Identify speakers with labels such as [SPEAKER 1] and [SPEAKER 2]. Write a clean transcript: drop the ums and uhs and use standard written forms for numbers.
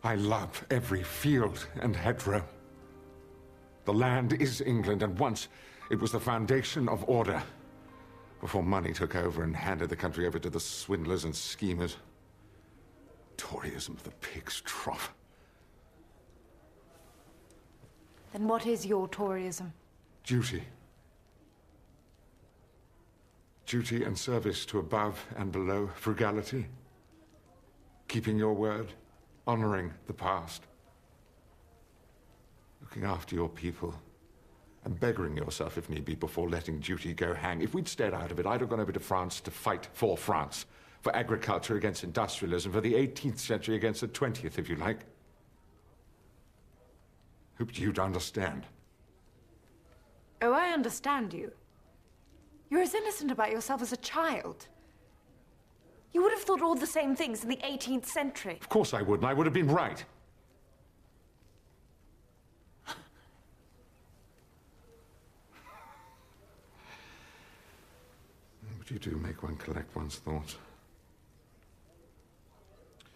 [SPEAKER 1] I love every field and hedgerow. The land is England, and once it was the foundation of order, before money took over and handed the country over to the swindlers and schemers. Toryism of the pig's trough.
[SPEAKER 2] Then what is your Toryism?
[SPEAKER 1] Duty. Duty and service to above and below, frugality. Keeping your word, honoring the past. Looking after your people, and beggaring yourself if need be before letting duty go hang. If we'd stayed out of it, I'd have gone over to France to fight for France. For agriculture against industrialism, for the 18th century against the 20th, if you like. Hoped you'd understand.
[SPEAKER 2] Oh, I understand you. You're as innocent about yourself as a child. You would have thought all the same things in the 18th century.
[SPEAKER 1] Of course I would, and I would have been right. But you do make one collect one's thoughts.